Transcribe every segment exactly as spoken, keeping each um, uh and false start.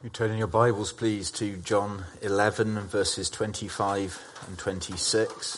You turn in your Bibles, please, to John eleven, verses twenty-five and twenty-six.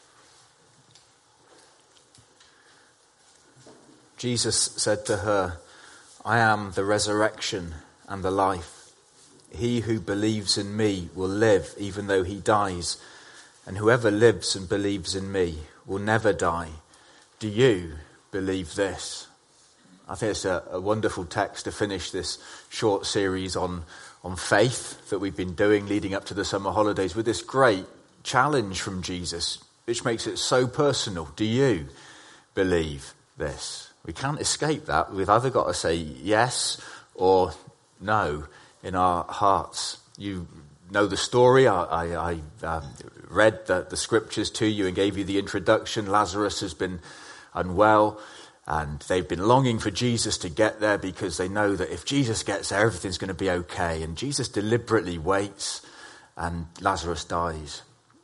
Jesus said to her, "I am the resurrection and the life. He who believes in me will live even though he dies, and whoever lives and believes in me will never die. Do you believe this?" I think it's a, a wonderful text to finish this short series on, on faith that we've been doing leading up to the summer holidays with this great challenge from Jesus, which makes it so personal. Do you believe this? We can't escape that. We've either got to say yes or no in our hearts. You know the story. I, I, I um, read the, the scriptures to you and gave you the introduction. Lazarus has been unwell. And they've been longing for Jesus to get there because they know that if Jesus gets there, everything's going to be okay. And Jesus deliberately waits and Lazarus dies.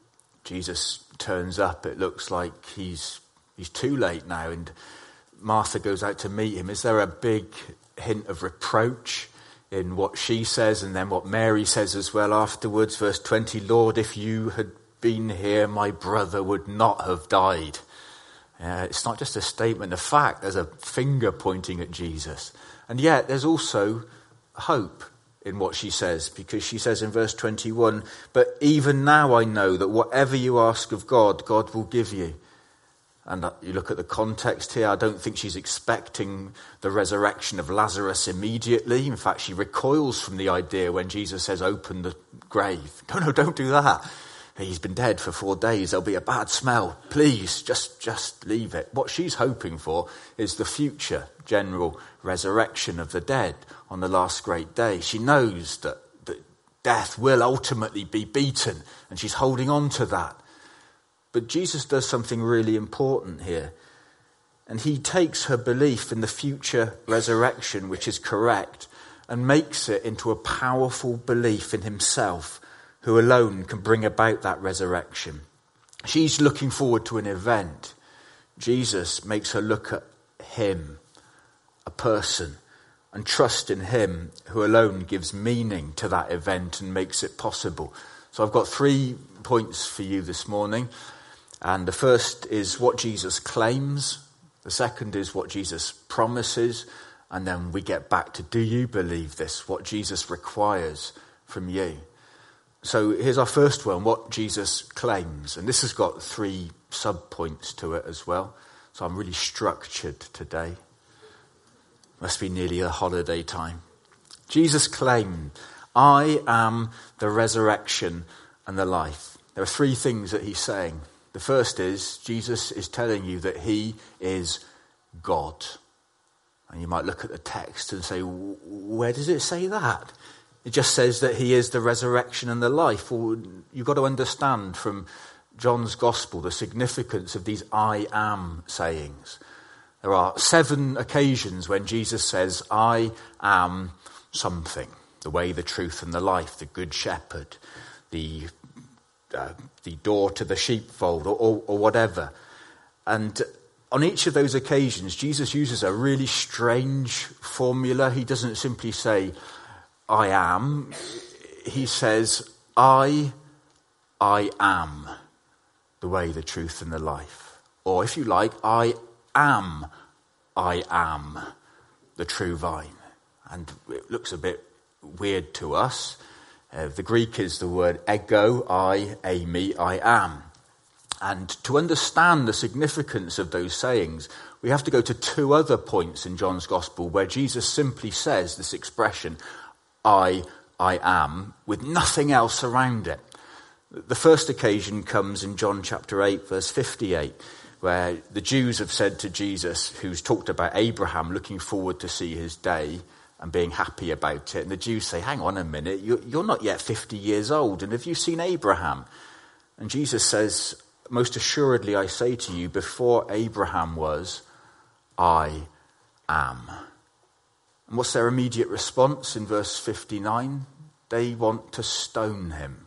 Jesus turns up. It looks like he's he's too late now. And Martha goes out to meet him. Is there a big hint of reproach in what she says and then what Mary says as well afterwards? Verse twenty, "Lord, if you had been here, my brother would not have died." Uh, it's not just a statement of fact. There's a finger pointing at Jesus. And yet there's also hope in what she says, because she says in verse twenty-one, "But even now I know that whatever you ask of God, God will give you." And you look at the context here, I don't think she's expecting the resurrection of Lazarus immediately. In fact, she recoils from the idea when Jesus says, "Open the grave." No, no, don't do that. He's been dead for four days. There'll be a bad smell. Please, just, just leave it. What she's hoping for is the future general resurrection of the dead on the last great day. She knows that, that death will ultimately be beaten, and she's holding on to that. But Jesus does something really important here. And he takes her belief in the future resurrection, which is correct, and makes it into a powerful belief in himself, who alone can bring about that resurrection. She's looking forward to an event. Jesus makes her look at him, a person, and trust in him who alone gives meaning to that event and makes it possible. So I've got three points for you this morning. And the first is what Jesus claims. The second is what Jesus promises. And then we get back to, do you believe this? What Jesus requires from you. So here's our first one, what Jesus claims. And this has got three sub-points to it as well. So I'm really structured today. Must be nearly a holiday time. Jesus claimed, "I am the resurrection and the life." There are three things that he's saying. The first is, Jesus is telling you that he is God. And you might look at the text and say, where does it say that? It just says that he is the resurrection and the life. Well, you've got to understand from John's gospel the significance of these I am sayings. There are seven occasions when Jesus says, "I am something." The way, the truth, and the life. The good shepherd. The, uh, the door to the sheepfold, or, or, or whatever. And on each of those occasions, Jesus uses a really strange formula. He doesn't simply say, "I am." He says, I, I am the way, the truth, and the life. Or if you like, I am, I am the true vine. And it looks a bit weird to us. Uh, the Greek is the word ego, I, eimi, I am. And to understand the significance of those sayings, we have to go to two other points in John's gospel where Jesus simply says this expression, I, I am, with nothing else around it. The first occasion comes in John chapter eight, verse fifty-eight, where the Jews have said to Jesus, who's talked about Abraham looking forward to see his day and being happy about it. And the Jews say, hang on a minute, you're not yet fifty years old, and have you seen Abraham? And Jesus says, most assuredly I say to you, before Abraham was, I am. And what's their immediate response in verse fifty-nine? They want to stone him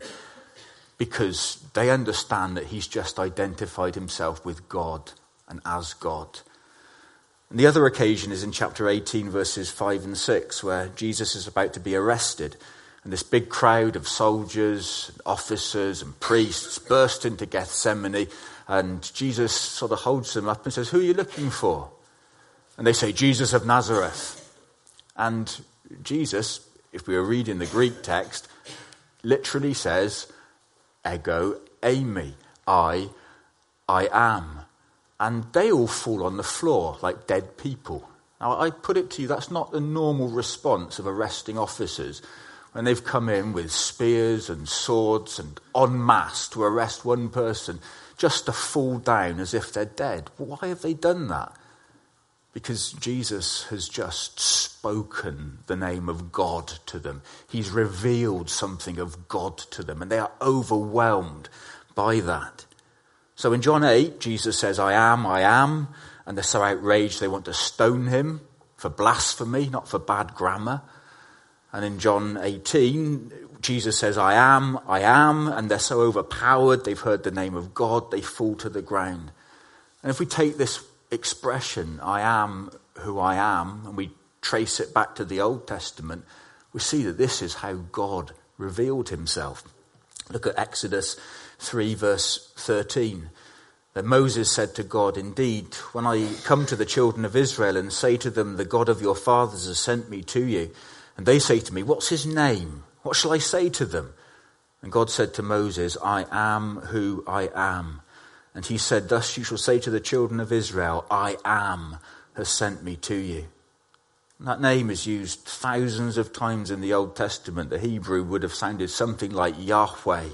because they understand that he's just identified himself with God and as God. And the other occasion is in chapter eighteen, verses five and six, where Jesus is about to be arrested. And this big crowd of soldiers, officers and priests burst into Gethsemane. And Jesus sort of holds them up and says, "Who are you looking for?" And they say, "Jesus of Nazareth." And Jesus, if we were reading the Greek text, literally says, "Ego eimi, I, I am." And they all fall on the floor like dead people. Now, I put it to you, that's not the normal response of arresting officers when they've come in with spears and swords and en masse to arrest one person, just to fall down as if they're dead. Why have they done that? Because Jesus has just spoken the name of God to them. He's revealed something of God to them, and they are overwhelmed by that. So in John eight, Jesus says, "I am, I am," and they're so outraged they want to stone him for blasphemy, not for bad grammar. And in John eighteen, Jesus says, "I am, I am," and they're so overpowered, they've heard the name of God, they fall to the ground. And if we take this expression, "I am who I am," and we trace it back to the Old Testament, we see that this is how God revealed himself. Look at Exodus three, verse thirteen. Then Moses said to God, "Indeed, when I come to the children of Israel and say to them, 'The God of your fathers has sent me to you,' and they say to me, 'What's his name?' What shall I say to them?' And God said to Moses, 'I am who I am.' And he said, 'Thus you shall say to the children of Israel, I am has sent me to you.'" And that name is used thousands of times in the Old Testament. The Hebrew would have sounded something like Yahweh.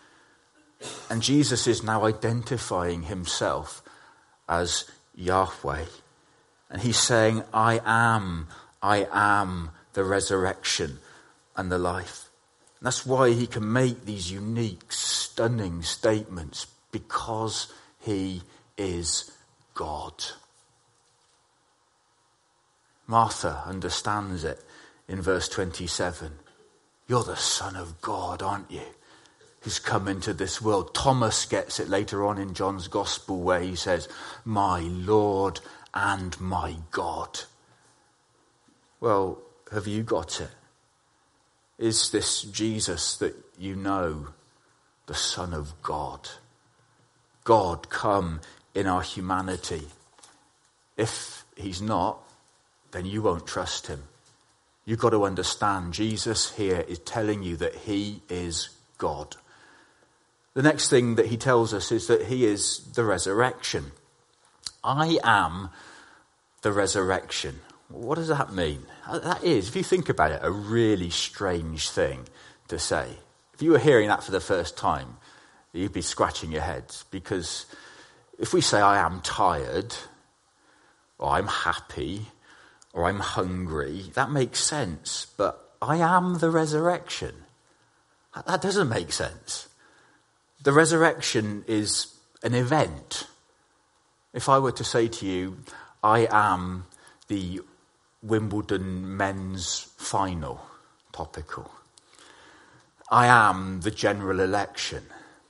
And Jesus is now identifying himself as Yahweh. And he's saying, "I am, I am the resurrection and the life." And that's why he can make these unique, stunning statements, because he is God. Martha understands it in verse twenty-seven. "You're the Son of God, aren't you, who's come into this world?" Thomas gets it later on in John's Gospel, where he says, "My Lord and my God." Well, have you got it? Is this Jesus that you know, the Son of God? God come in our humanity. If he's not, then you won't trust him. You've got to understand, Jesus here is telling you that he is God. The next thing that he tells us is that he is the resurrection. "I am the resurrection." What does that mean? That is, if you think about it, a really strange thing to say. If you were hearing that for the first time, you'd be scratching your heads, because if we say, "I am tired," or "I'm happy," or "I'm hungry," that makes sense. But "I am the resurrection," that doesn't make sense. The resurrection is an event. If I were to say to you, "I am the Wimbledon men's final," topical. "I am the general election,"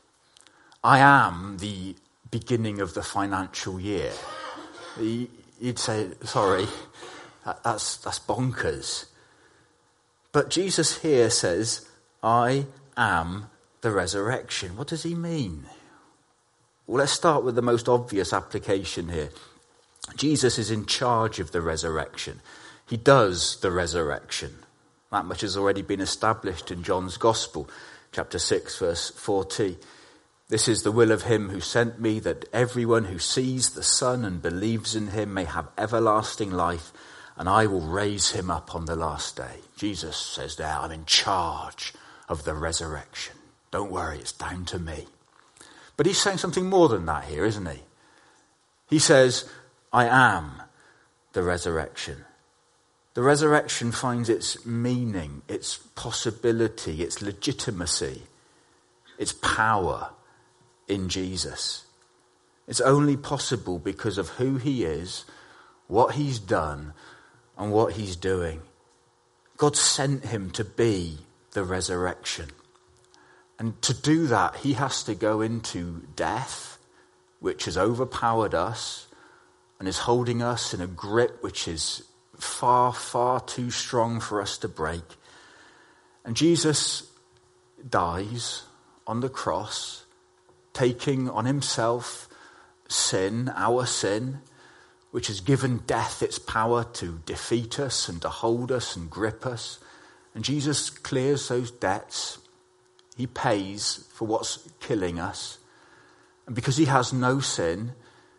"I am the beginning of the financial year," you'd say, "Sorry, that's, that's bonkers." But Jesus here says, "I am the resurrection." What does he mean? Well, let's start with the most obvious application here. Jesus is in charge of the resurrection. He does the resurrection. That much has already been established in John's Gospel, chapter six, verse forty. "This is the will of him who sent me, that everyone who sees the Son and believes in him may have everlasting life, and I will raise him up on the last day." Jesus says there, "I'm in charge of the resurrection. Don't worry, it's down to me." But he's saying something more than that here, isn't he? He says, "I am the resurrection." The resurrection finds its meaning, its possibility, its legitimacy, its power in Jesus. It's only possible because of who he is, what he's done, and what he's doing. God sent him to be the resurrection. And to do that, he has to go into death, which has overpowered us, and is holding us in a grip which is far, far too strong for us to break. And Jesus dies on the cross, taking on himself sin, our sin, which has given death its power to defeat us and to hold us and grip us. And Jesus clears those debts. He pays for what's killing us. And because he has no sin,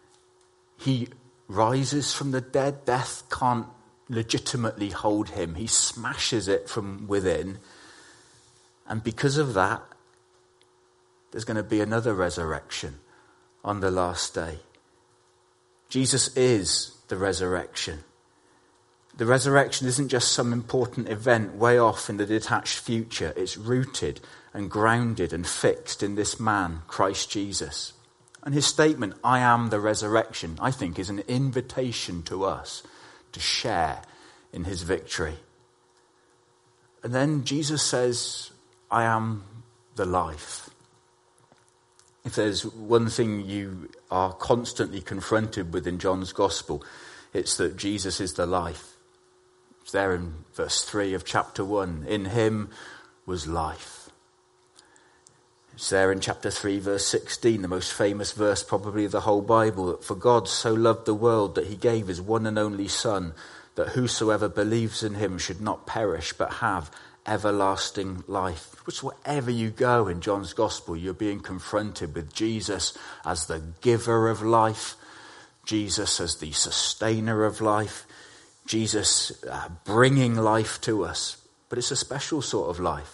he rises from the dead. Death can't legitimately hold him. He smashes it from within. And because of that, there's going to be another resurrection on the last day. Jesus is the resurrection. The resurrection isn't just some important event way off in the detached future. It's rooted and grounded and fixed in this man, Christ Jesus. And his statement, I am the resurrection, I think is an invitation to us to share in his victory. And then Jesus says, I am the life. If there's one thing you are constantly confronted with in John's gospel, it's that Jesus is the life. It's there in verse three of chapter one. In him was life. It's there in chapter three, verse sixteen, the most famous verse probably of the whole Bible, that for God so loved the world that he gave his one and only Son, that whosoever believes in him should not perish but have everlasting life. Which wherever you go in John's gospel, you're being confronted with Jesus as the giver of life, Jesus as the sustainer of life, Jesus uh, bringing life to us. But it's a special sort of life.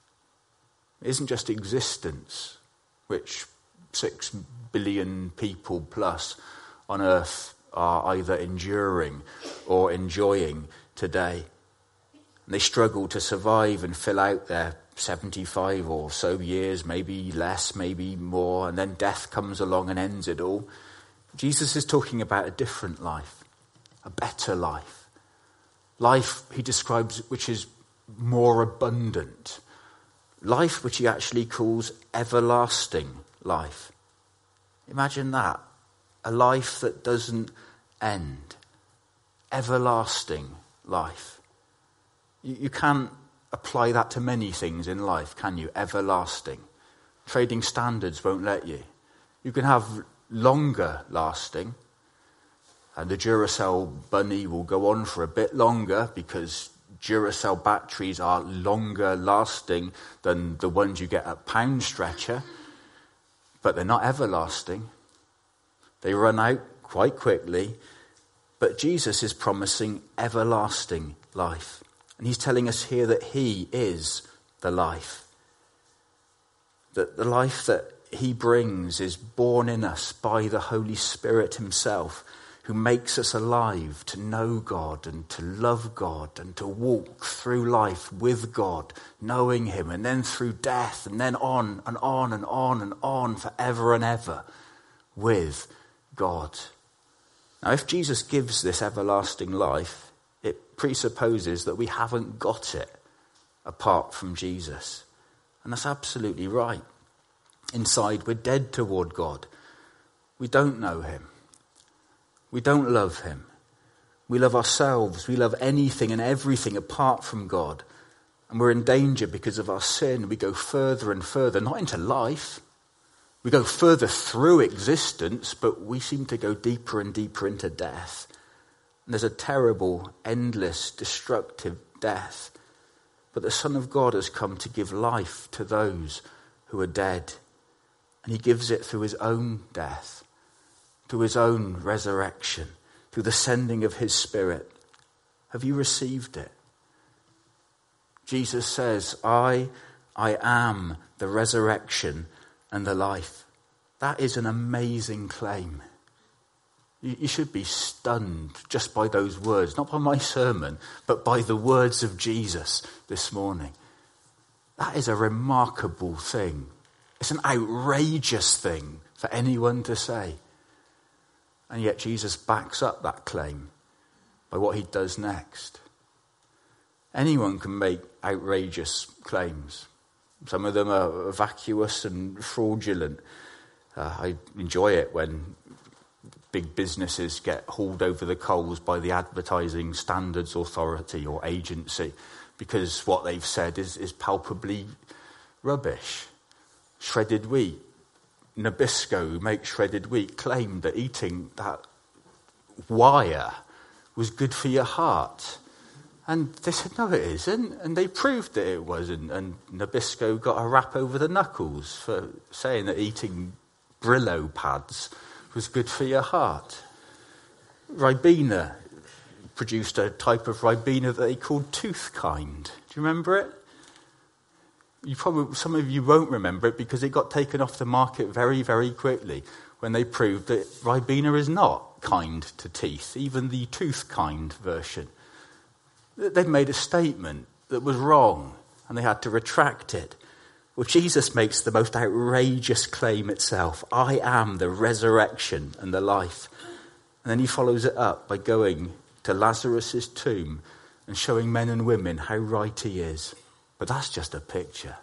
It isn't just existence, which six billion people plus on earth are either enduring or enjoying today. And they struggle to survive and fill out their seventy-five or so years, maybe less, maybe more, and then death comes along and ends it all. Jesus is talking about a different life, a better life. Life, he describes, which is more abundant. Life which he actually calls everlasting life. Imagine that. A life that doesn't end. Everlasting life. You, you can't apply that to many things in life, can you? Everlasting. Trading standards won't let you. You can have longer lasting, and the Duracell bunny will go on for a bit longer because Duracell batteries are longer lasting than the ones you get at Pound Stretcher, but they're not everlasting. They run out quite quickly, but Jesus is promising everlasting life. And he's telling us here that he is the life. That the life that he brings is born in us by the Holy Spirit himself, who makes us alive to know God and to love God and to walk through life with God, knowing him, and then through death, and then on and on and on and on forever and ever with God. Now, if Jesus gives this everlasting life, it presupposes that we haven't got it apart from Jesus. And that's absolutely right. Inside, we're dead toward God. We don't know him. We don't love him. We love ourselves. We love anything and everything apart from God. And we're in danger because of our sin. We go further and further, not into life. We go further through existence, but we seem to go deeper and deeper into death. And there's a terrible, endless, destructive death. But the Son of God has come to give life to those who are dead. And he gives it through his own death, through his own resurrection, through the sending of his Spirit. Have you received it? Jesus says, I, I am the resurrection and the life. That is an amazing claim. You, you should be stunned just by those words, not by my sermon, but by the words of Jesus this morning. That is a remarkable thing. It's an outrageous thing for anyone to say. And yet Jesus backs up that claim by what he does next. Anyone can make outrageous claims. Some of them are vacuous and fraudulent. Uh, I enjoy it when big businesses get hauled over the coals by the Advertising Standards Authority or agency because what they've said is, is palpably rubbish. Shredded wheat. Nabisco, who makes shredded wheat, claimed that eating that wire was good for your heart. And they said, no, it isn't. And they proved that it wasn't. And Nabisco got a rap over the knuckles for saying that eating Brillo pads was good for your heart. Ribena produced a type of Ribena that they called Toothkind. Do you remember it? You probably, some of you won't remember it because it got taken off the market very, very quickly when they proved that Ribena is not kind to teeth, even the Toothkind version. They'd made a statement that was wrong and they had to retract it. Well, Jesus makes the most outrageous claim itself. I am the resurrection and the life. And then he follows it up by going to Lazarus' tomb and showing men and women how right he is. But that's just a picture.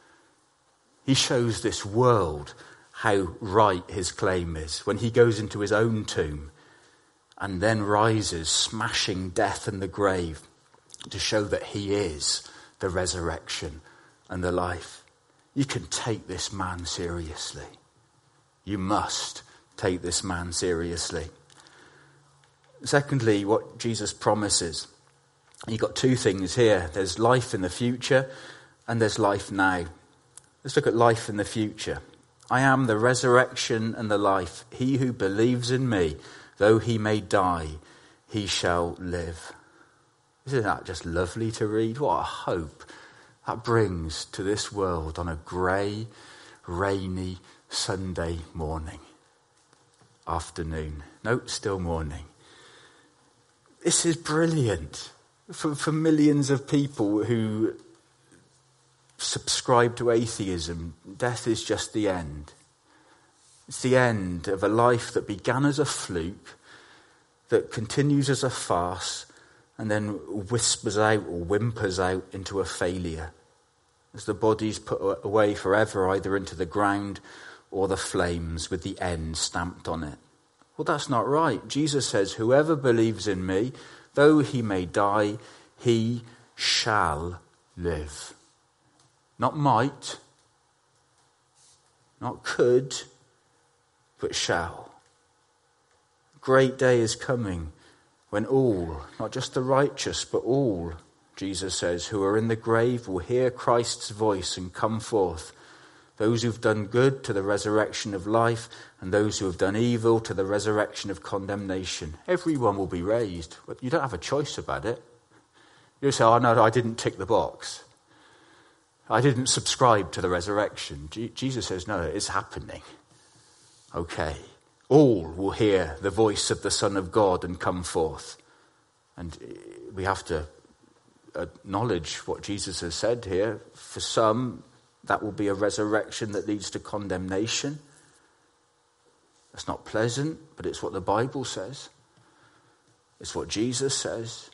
He shows this world how right his claim is when he goes into his own tomb and then rises, smashing death and the grave to show that he is the resurrection and the life. You can take this man seriously. You must take this man seriously. Secondly, what Jesus promises. You've got two things here. There's life in the future and there's life now. Let's look at life in the future. I am the resurrection and the life. He who believes in me, though he may die, he shall live. Isn't that just lovely to read? What a hope that brings to this world on a grey, rainy Sunday morning, afternoon. No, still morning. This is brilliant. For, for millions of people who subscribe to atheism, death is just the end. It's the end of a life that began as a fluke, that continues as a farce, and then whispers out or whimpers out into a failure as the body's put away forever, either into the ground or the flames with the end stamped on it. Well, that's not right. Jesus says, whoever believes in me, though he may die, he shall live. Not might, not could, but shall. Great day is coming when all, not just the righteous, but all, Jesus says, who are in the grave will hear Christ's voice and come forth. Those who've done good to the resurrection of life, and those who have done evil to the resurrection of condemnation. Everyone will be raised. You don't have a choice about it. You say, oh no, I didn't tick the box. I didn't subscribe to the resurrection. G- Jesus says, no, it's happening. Okay. All will hear the voice of the Son of God and come forth. And we have to acknowledge what Jesus has said here. For some, that will be a resurrection that leads to condemnation. That's not pleasant, but it's what the Bible says. It's what Jesus says.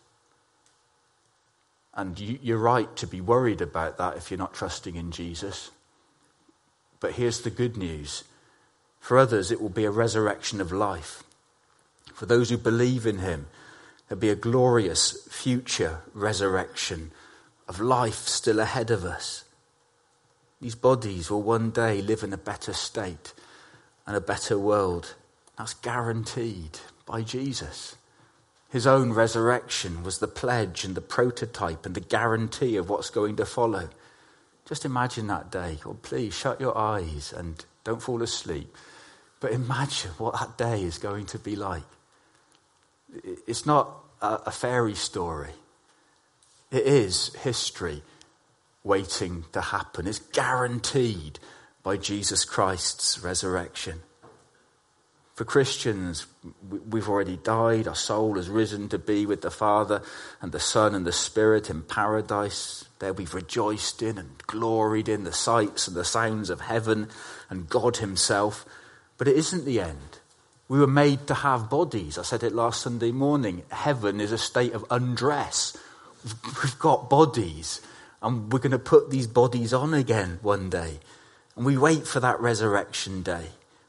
And you, you're right to be worried about that if you're not trusting in Jesus. But here's the good news. For others, it will be a resurrection of life. For those who believe in him, there'll be a glorious future resurrection of life still ahead of us. These bodies will one day live in a better state and a better world. That's guaranteed by Jesus. His own resurrection was the pledge and the prototype and the guarantee of what's going to follow. Just imagine that day. Oh, please shut your eyes and don't fall asleep. But imagine what that day is going to be like. It's not a fairy story. It is history waiting to happen. It's guaranteed by Jesus Christ's resurrection. For Christians, we've already died. Our soul has risen to be with the Father and the Son and the Spirit in paradise. There we've rejoiced in and gloried in the sights and the sounds of heaven and God himself. But it isn't the end. We were made to have bodies. I said it last Sunday morning. Heaven is a state of undress. We've got bodies. And we're going to put these bodies on again one day. And we wait for that resurrection day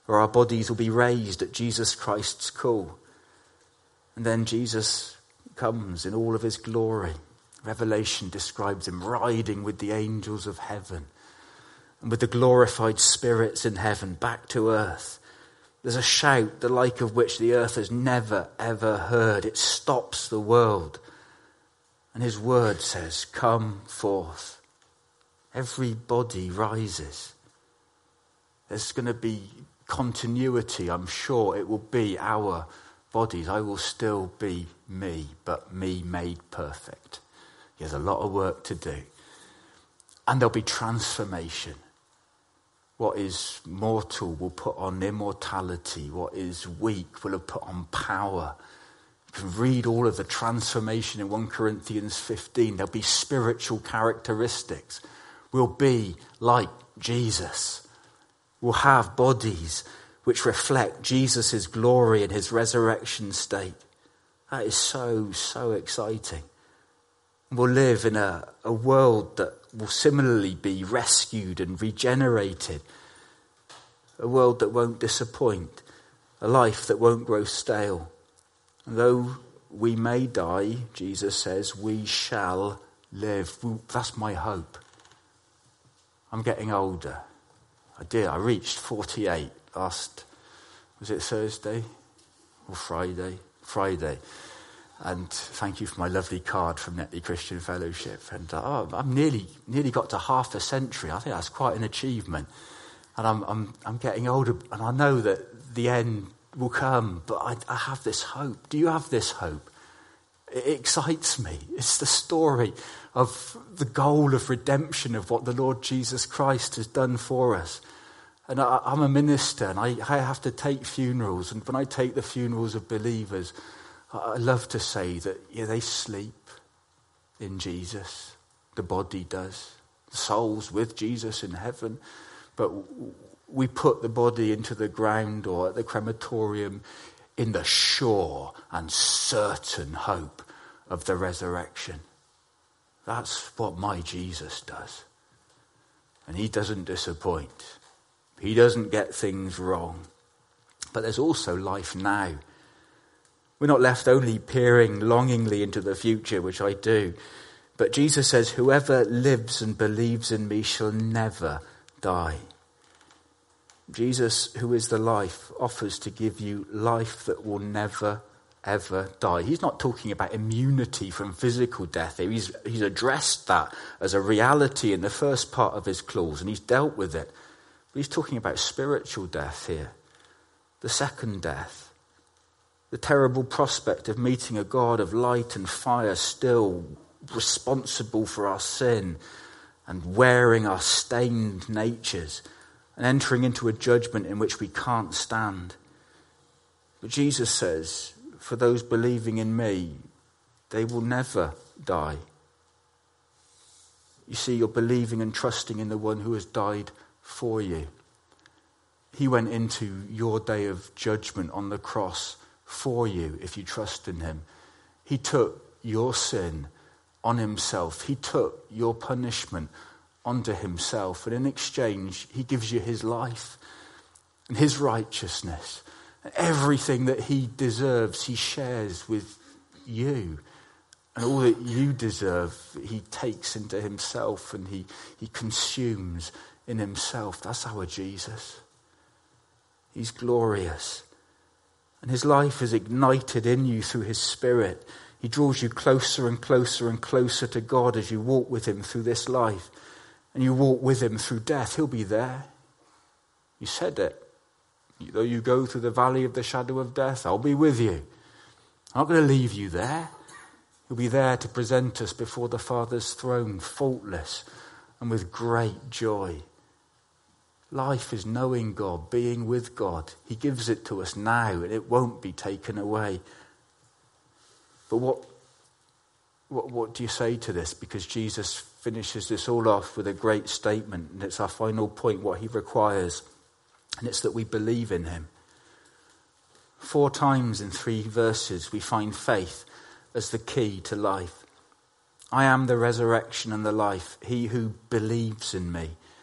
or our bodies will be raised at Jesus Christ's call. And then Jesus comes in all of his glory. Revelation describes him riding with the angels of heaven and with the glorified spirits in heaven back to earth. There's a shout the like of which the earth has never, ever heard. It stops the world. And his word says, come forth. Every body rises. There's going to be continuity, I'm sure. It will be our bodies. I will still be me, but me made perfect. There's a lot of work to do. And there'll be transformation. What is mortal will put on immortality. What is weak will have put on power. You can read all of the transformation in First Corinthians fifteen. There'll be spiritual characteristics. We'll be like Jesus. We'll have bodies which reflect Jesus' glory and his resurrection state. That is so, so exciting. We'll live in a, a world that will similarly be rescued and regenerated. A world that won't disappoint. A life that won't grow stale. And though we may die, Jesus says, we shall live. That's my hope. I'm getting older. I did. I reached forty-eight last, was it Thursday or Friday? Friday. And thank you for my lovely card from Netley Christian Fellowship. And uh, oh, I'm nearly nearly got to half a century. I think that's quite an achievement. And I'm I'm I'm getting older, and I know that the end will come. But I, I have this hope. Do you have this hope? It excites me. It's the story of the goal of redemption of what the Lord Jesus Christ has done for us. And I, I'm a minister, and I, I have to take funerals. And when I take the funerals of believers, I love to say that yeah, they sleep in Jesus. The body does. The soul's with Jesus in heaven. But we put the body into the ground or at the crematorium in the sure and certain hope of the resurrection. That's what my Jesus does. And he doesn't disappoint. He doesn't get things wrong. But there's also life now. We're not left only peering longingly into the future, which I do. But Jesus says, whoever lives and believes in me shall never die. Jesus, who is the life, offers to give you life that will never, ever die. He's not talking about immunity from physical death here. He's, he's addressed that as a reality in the first part of his clause, and he's dealt with it. But he's talking about spiritual death here. The second death. The terrible prospect of meeting a God of light and fire, still responsible for our sin and wearing our stained natures and entering into a judgment in which we can't stand. But Jesus says, for those believing in me, they will never die. You see, you're believing and trusting in the one who has died for you. He went into your day of judgment on the cross for you if you trust in him. He took your sin on himself. He took your punishment onto himself. And in exchange, he gives you his life and his righteousness. And everything that he deserves, he shares with you. And all that you deserve, he takes into himself and he, he consumes in himself. That's our Jesus. He's glorious. And his life is ignited in you through his Spirit. He draws you closer and closer and closer to God as you walk with him through this life. And you walk with him through death. He'll be there. You said it. Though you go through the valley of the shadow of death, I'll be with you. I'm not going to leave you there. He'll be there to present us before the Father's throne, faultless and with great joy. Life is knowing God, being with God. He gives it to us now, and it won't be taken away. But what, what, what do you say to this? Because Jesus finishes this all off with a great statement, and it's our final point, what he requires, and it's that we believe in him. Four times in three verses, we find faith as the key to life. I am the resurrection and the life. He who believes in me.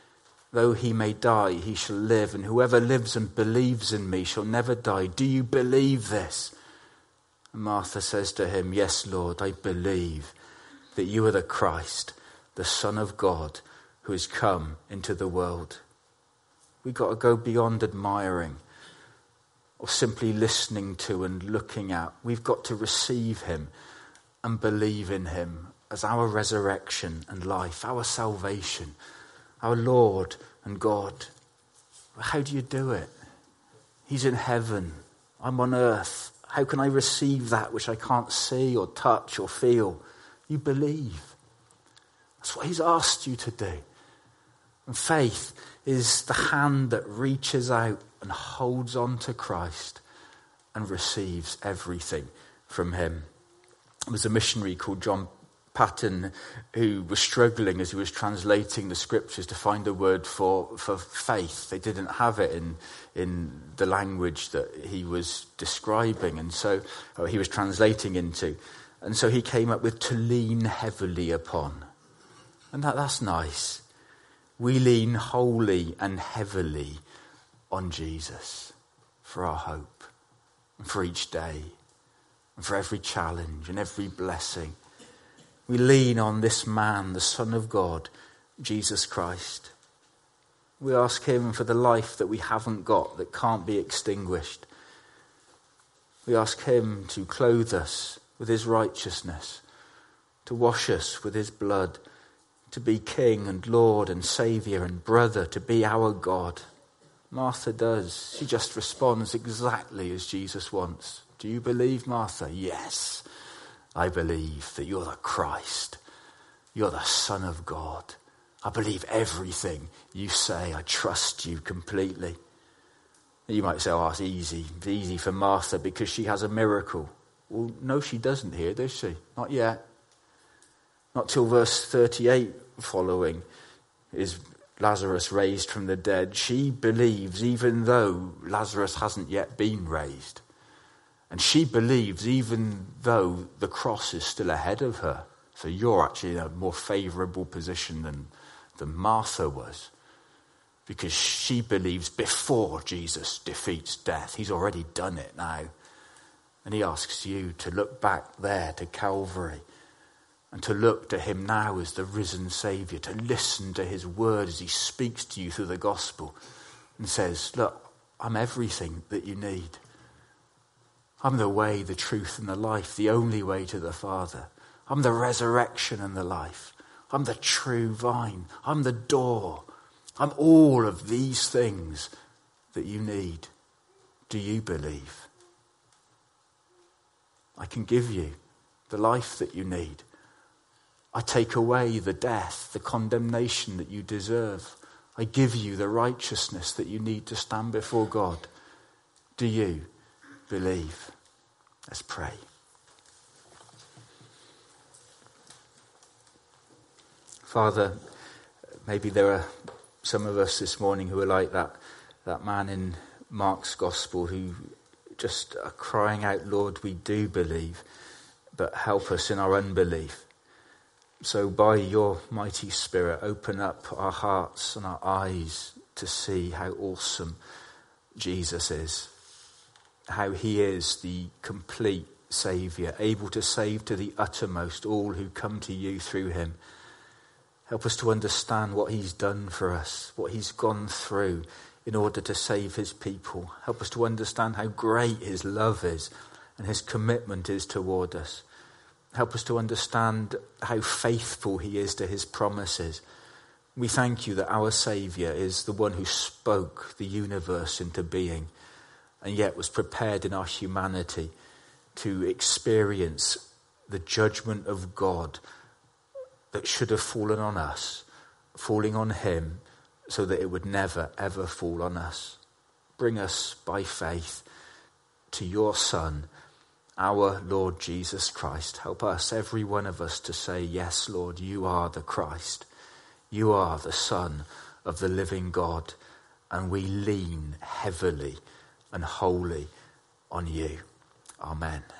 Though he may die, he shall live, and whoever lives and believes in me shall never die. Do you believe this? And Martha says to him, yes, Lord, I believe that you are the Christ, the Son of God, who has come into the world. We've got to go beyond admiring or simply listening to and looking at. We've got to receive him and believe in him as our resurrection and life, our salvation, our Lord and God. How do you do it? He's in heaven. I'm on earth. How can I receive that which I can't see or touch or feel? You believe. That's what he's asked you to do. And faith is the hand that reaches out and holds on to Christ and receives everything from him. There was a missionary called John Paton who was struggling as he was translating the scriptures to find a word for, for faith. They didn't have it in, in the language that he was describing, and so or he was translating into. And so he came up with to lean heavily upon. And that, that's nice. We lean wholly and heavily on Jesus for our hope and for each day and for every challenge and every blessing. We lean on this man, the Son of God, Jesus Christ. We ask him for the life that we haven't got, that can't be extinguished. We ask him to clothe us with his righteousness, to wash us with his blood, to be King and Lord and Saviour and brother, to be our God. Martha does. She just responds exactly as Jesus wants. Do you believe, Martha? Yes. I believe that you're the Christ. You're the Son of God. I believe everything you say. I trust you completely. You might say, oh, it's easy. It's easy for Martha because she has a miracle. Well, no, she doesn't here, does she? Not yet. Not till verse thirty-eight following is Lazarus raised from the dead. She believes even though Lazarus hasn't yet been raised. And she believes even though the cross is still ahead of her. So you're actually in a more favourable position than, than Martha was. Because she believes before Jesus defeats death. He's already done it now. And he asks you to look back there to Calvary. And to look to him now as the risen Saviour. To listen to his word as he speaks to you through the gospel. And says, look, I'm everything that you need. I'm the way, the truth, and the life, the only way to the Father. I'm the resurrection and the life. I'm the true vine. I'm the door. I'm all of these things that you need. Do you believe? I can give you the life that you need. I take away the death, the condemnation that you deserve. I give you the righteousness that you need to stand before God. Do you believe? Let's pray. Father, maybe there are some of us this morning who are like that, that man in Mark's gospel who just are crying out, Lord, we do believe, but help us in our unbelief. So by your mighty Spirit, open up our hearts and our eyes to see how awesome Jesus is. How he is the complete Saviour, able to save to the uttermost all who come to you through him. Help us to understand what he's done for us, what he's gone through in order to save his people. Help us to understand how great his love is and his commitment is toward us. Help us to understand how faithful he is to his promises. We thank you that our Saviour is the one who spoke the universe into being and yet was prepared in our humanity to experience the judgment of God that should have fallen on us, falling on him, so that it would never, ever fall on us. Bring us by faith to your Son, our Lord Jesus Christ. Help us, every one of us, to say, yes, Lord, you are the Christ. You are the Son of the living God, and we lean heavily and wholly on you. Amen.